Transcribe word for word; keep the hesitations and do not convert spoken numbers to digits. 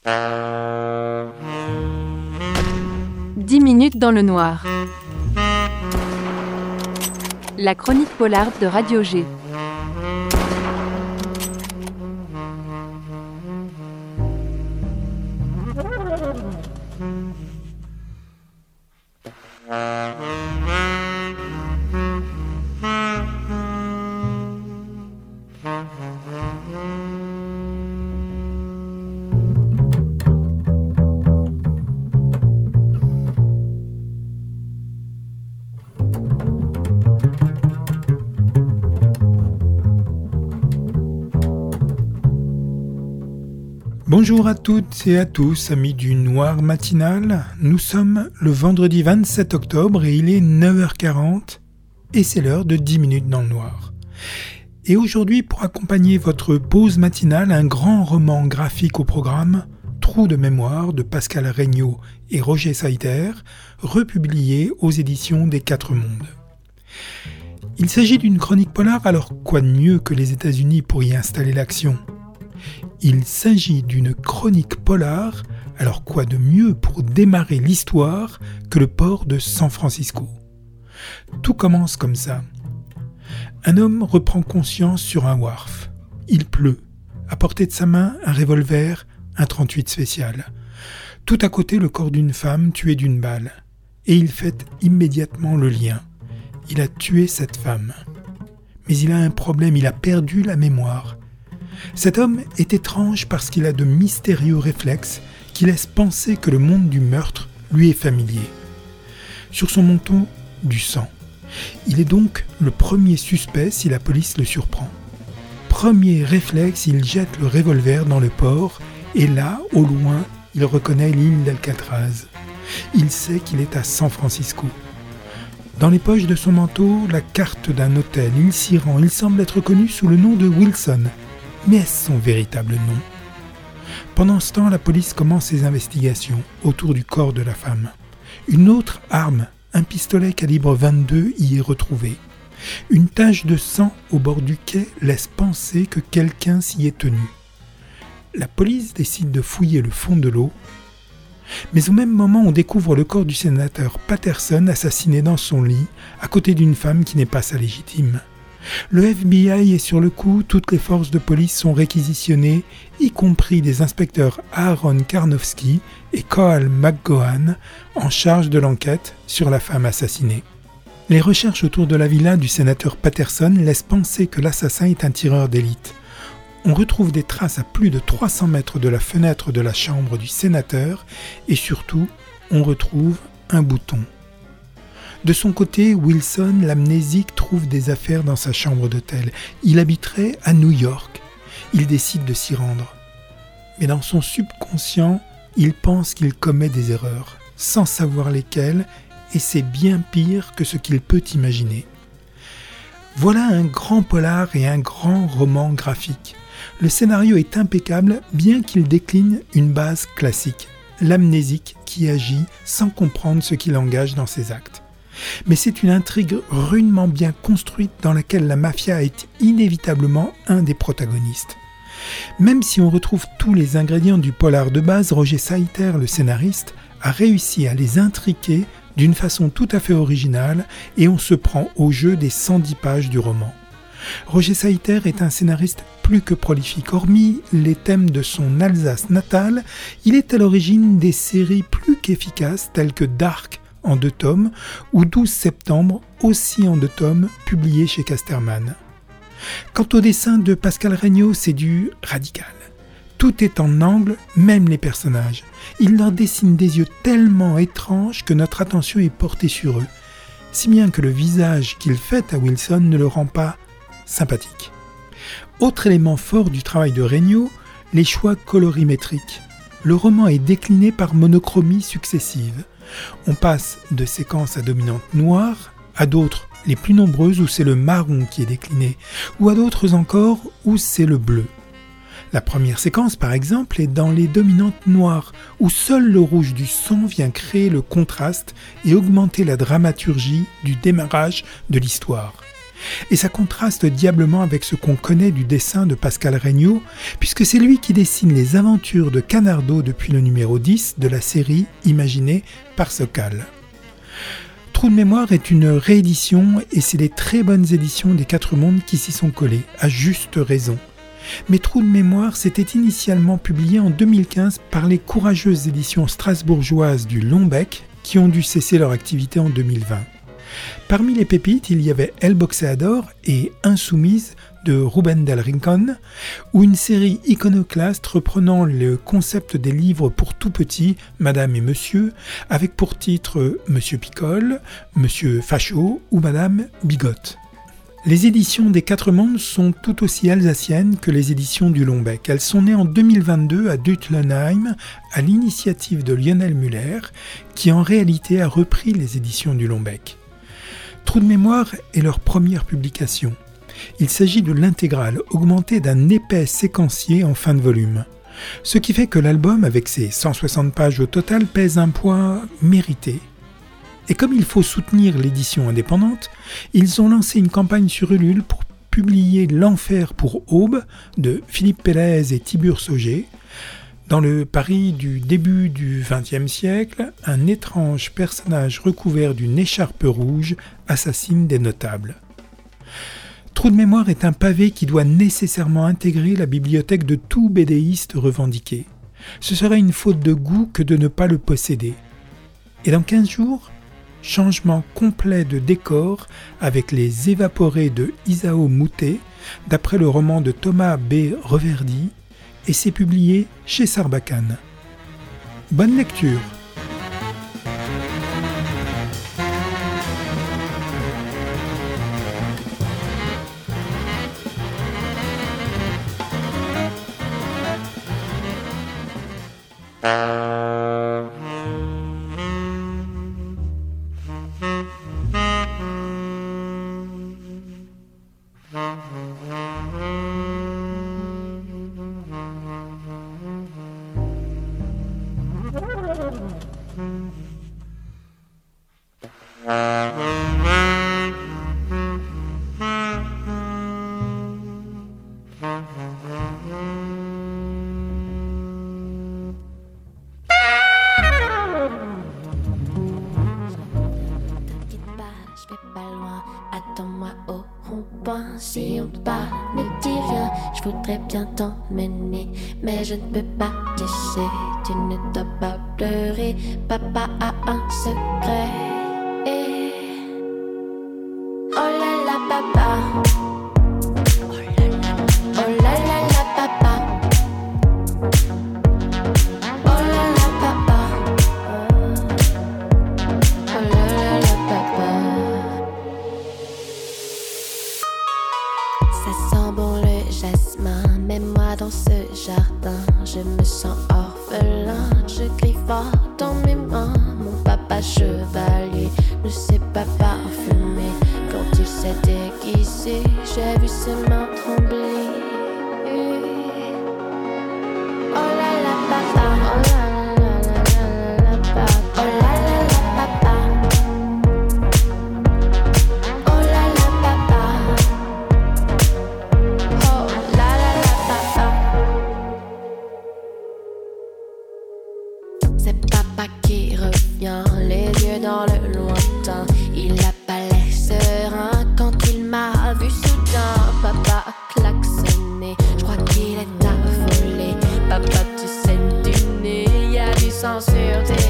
dix minutes dans le noir. La chronique polar de Radio G. Bonjour à toutes et à tous, amis du Noir matinal. Nous sommes le vendredi vingt-sept octobre et il est neuf heures quarante et c'est l'heure de dix minutes dans le noir. Et aujourd'hui, pour accompagner votre pause matinale, un grand roman graphique au programme, Trou de mémoire de Pascal Regnault et Roger Saïter, republié aux éditions des Quatre Mondes. Il s'agit d'une chronique polar, alors quoi de mieux que les États-Unis pour y installer l'action ? Il s'agit d'une chronique polar, alors quoi de mieux pour démarrer l'histoire que le port de San Francisco ? Tout commence comme ça. Un homme reprend conscience sur un wharf. Il pleut. À portée de sa main, un revolver, un trente-huit spécial. Tout à côté, le corps d'une femme tuée d'une balle. Et il fait immédiatement le lien. Il a tué cette femme. Mais il a un problème, il a perdu la mémoire. Cet homme est étrange parce qu'il a de mystérieux réflexes qui laissent penser que le monde du meurtre lui est familier. Sur son menton, du sang. Il est donc le premier suspect si la police le surprend. Premier réflexe, il jette le revolver dans le port et là, au loin, il reconnaît l'île d'Alcatraz. Il sait qu'il est à San Francisco. Dans les poches de son manteau, la carte d'un hôtel. Il s'y rend. Il semble être connu sous le nom de Wilson. Mais est-ce son véritable nom ? Pendant ce temps, la police commence ses investigations autour du corps de la femme. Une autre arme, un pistolet calibre vingt-deux, y est retrouvée. Une tache de sang au bord du quai laisse penser que quelqu'un s'y est tenu. La police décide de fouiller le fond de l'eau, mais au même moment, on découvre le corps du sénateur Patterson assassiné dans son lit, à côté d'une femme qui n'est pas sa légitime. Le F B I est sur le coup, toutes les forces de police sont réquisitionnées, y compris des inspecteurs Aaron Karnofsky et Coal McGowan, en charge de l'enquête sur la femme assassinée. Les recherches autour de la villa du sénateur Patterson laissent penser que l'assassin est un tireur d'élite. On retrouve des traces à plus de trois cents mètres de la fenêtre de la chambre du sénateur et surtout, on retrouve un bouton. De son côté, Wilson, l'amnésique, trouve des affaires dans sa chambre d'hôtel. Il habiterait à New York. Il décide de s'y rendre. Mais dans son subconscient, il pense qu'il commet des erreurs, sans savoir lesquelles, et c'est bien pire que ce qu'il peut imaginer. Voilà un grand polar et un grand roman graphique. Le scénario est impeccable, bien qu'il décline une base classique, l'amnésique qui agit sans comprendre ce qui l'engage dans ses actes. Mais c'est une intrigue rudement bien construite dans laquelle la mafia est inévitablement un des protagonistes. Même si on retrouve tous les ingrédients du polar de base, Roger Saïter, le scénariste, a réussi à les intriquer d'une façon tout à fait originale et on se prend au jeu des cent dix pages du roman. Roger Saïter est un scénariste plus que prolifique. Hormis les thèmes de son Alsace natale, il est à l'origine des séries plus qu'efficaces telles que Dark en deux tomes ou douze septembre, aussi en deux tomes, publiés chez Casterman. Quant au dessin de Pascal Regnault, c'est du radical. Tout est en angle, même les personnages. Il leur dessine des yeux tellement étranges que notre attention est portée sur eux, si bien que le visage qu'il fait à Wilson ne le rend pas sympathique. Autre élément fort du travail de Regnault, les choix colorimétriques. Le roman est décliné par monochromies successives. On passe de séquences à dominante noire, à d'autres, les plus nombreuses, où c'est le marron qui est décliné, ou à d'autres encore, où c'est le bleu. La première séquence, par exemple, est dans les dominantes noires, où seul le rouge du sang vient créer le contraste et augmenter la dramaturgie du démarrage de l'histoire. Et ça contraste diablement avec ce qu'on connaît du dessin de Pascal Regnault, puisque c'est lui qui dessine les aventures de Canardo depuis le numéro dix de la série imaginée par Sokal. Trou de mémoire est une réédition et c'est les très bonnes éditions des Quatre Mondes qui s'y sont collées, à juste raison. Mais Trou de mémoire s'était initialement publié en deux mille quinze par les courageuses éditions strasbourgeoises du Lombec qui ont dû cesser leur activité en deux mille vingt. Parmi les pépites, il y avait El Boxeador et Insoumise de Rubén del Rincón, ou une série iconoclaste reprenant le concept des livres pour tout petit, Madame et Monsieur, avec pour titre Monsieur Picole, Monsieur Fachot ou Madame Bigotte. Les éditions des Quatre Mondes sont tout aussi alsaciennes que les éditions du Lombec. Elles sont nées en deux mille vingt-deux à Dutlenheim, à l'initiative de Lionel Muller, qui en réalité a repris les éditions du Lombec. Trou de mémoire est leur première publication. Il s'agit de l'intégrale augmentée d'un épais séquencier en fin de volume. Ce qui fait que l'album, avec ses cent soixante pages au total, pèse un poids mérité. Et comme il faut soutenir l'édition indépendante, ils ont lancé une campagne sur Ulule pour publier L'Enfer pour Aube de Philippe Pélez et Tiburce Auger. Dans le Paris du début du vingtième siècle, un étrange personnage recouvert d'une écharpe rouge assassine des notables. Trou de mémoire est un pavé qui doit nécessairement intégrer la bibliothèque de tout bédéiste revendiqué. Ce serait une faute de goût que de ne pas le posséder. Et dans quinze jours, changement complet de décor avec les évaporés de Isao Moutet, d'après le roman de Thomas B. Reverdy, et c'est publié chez Sarbacane. Bonne lecture! Si on te parle, ne dis rien. Je voudrais bien t'emmener, mais je ne peux pas te laisser. Tu ne dois pas pleurer, papa a un secret. Oh là là papa, oh là là là papa, oh là là papa, oh là là là papa. Ça sent bon le jasmin, même moi dans ce jardin, je me sens orphelin, je crie fort dans mes mains. Mon papa chevalier ne sait pas parfumer, quand il s'est déguisé, j'ai vu ses mains trembler. Oh là là papa, oh là là là là là papa, oh là là là papa, oh là là papa, oh là là là papa. C'est papa qui revient, les yeux dans le lointain. Il a pas l'air serein quand il m'a vu soudain. Papa a klaxonné, je crois qu'il est affolé. Papa tu saignes du nez, y a du sang sur tes